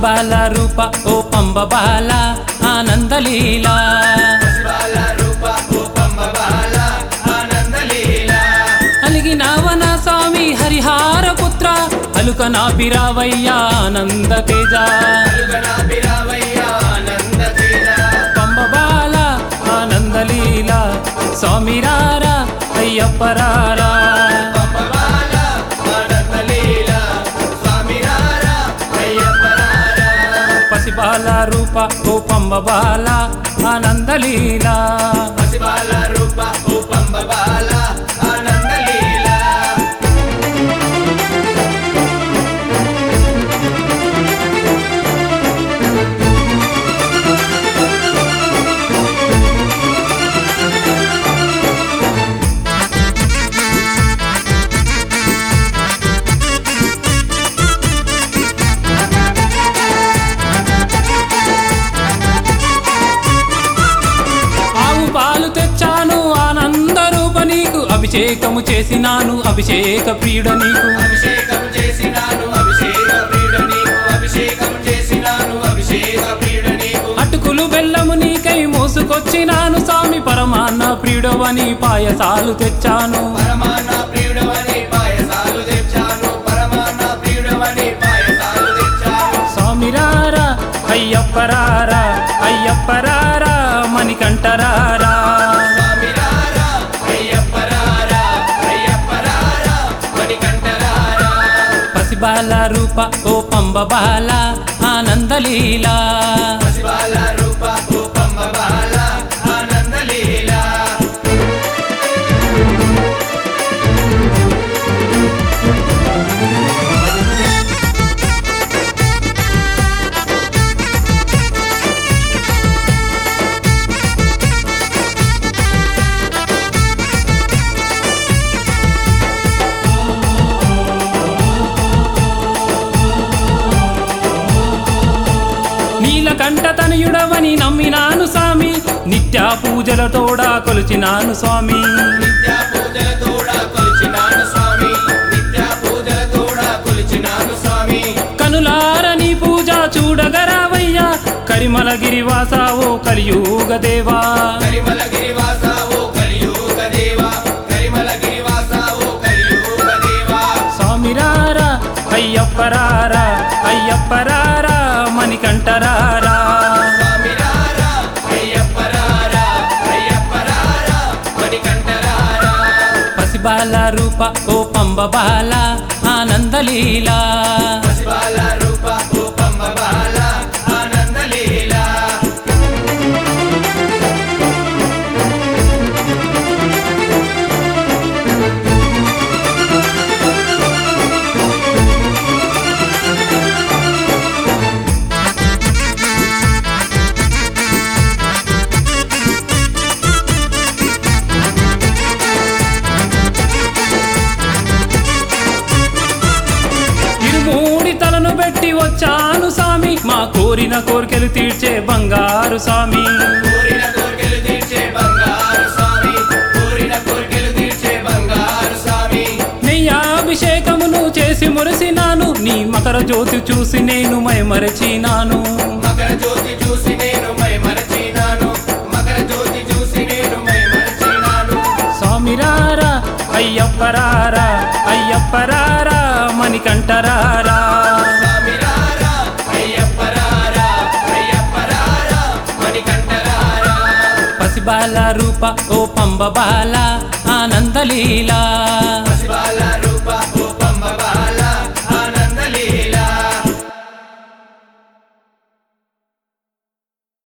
పసిబాల రూప ఓ పంబబాల ఆనందలీలా అలిగినావన స్వామి హరిహార పుత్ర అలుక నాపిరావయ్యా ఆనంద తేజ పంబబాల ఆనందలీలా స్వామిరారా అయ్యప్పరారా పసిబాల రూప ఓ పంబబాల ఆనందలీలా పసిబాల రూప ఓ పంబబాల ఆనందలీలా అభిషేకము చేసినాను అభిషేక ప్రియుడ నీకు అభిషేకము చేసినాను అభిషేక ప్రియుడ నీకు అభిషేకము చేసినాను అభిషేక ప్రియుడ నీకు అటుకులు బెల్లము నీకై మోసుకొచ్చినాను స్వామి పరమాన్న ప్రియుడవని పాయసాలు తెచ్చాను పరమాన్న ప్రియుడవని పాయసాలు తెచ్చాను పరమాన్న ప్రియుడవని పాయసాలు తెచ్చాను స్వామిరారా అయ్యప్పరారా అయ్యప్పరారా మణికంఠరారా పసిబాల రూప ఓ పంబబాల ఆనందలీలా పసిబాల రూప ఓ పంబబాల ఆనందలీలా నీలకంఠ తనయుడవని నమ్మినాను స్వామి నిత్య పూజలతోడా కొలిచినాను స్వామి నిత్య పూజలతోడా కొలిచినాను స్వామి నిత్య పూజలతోడా కొలిచినాను స్వామి కనులార నీ పూజ చూడగరావయ్యా కరిమలగిరివాస ఓ కలియుగ దేవా కరిమలగిరివాస ఓ కలియుగ దేవా కరిమలగిరివాస ఓ కలియుగ దేవా స్వామిరారా అయ్యప్పరారా అయ్యప్పరారా మణికంఠరారా స్వామిరారా అయ్యప్పరారా అయ్యప్పరారా మణికంఠరారా పసిబాల రూప ఓ పంబబాల ఆనందలీలా పసిబాల రూప ఓ పంబబాల ఆనందలీలా ఇరుమూడి తలను పెట్టి వచ్చాను స్వామి మా కోరిన కోరికలు తీర్చే బంగారు స్వామి కోరిన కోరికలు తీర్చే బంగారు స్వామి కోరిన కోరికలు తీర్చే బంగారు స్వామి నెయ్యాభిషేకమును చేసి మురిసినాను నీ మకర జ్యోతి చూసి నేను మైమరచినాను మకర జ్యోతి చూసి నేను మైమరచినాను మకర జ్యోతి చూసి నేను మైమరచినాను స్వామిరారా అయ్యప్పరారా అయ్యప్పరారా మణికంఠరారా స్వామిరారా అయ్యప్పరారా అయ్యప్పరారా మణికంఠరారా పసిబాల రూప ఓ పంబబాల ఆనందలీలా పసిబాల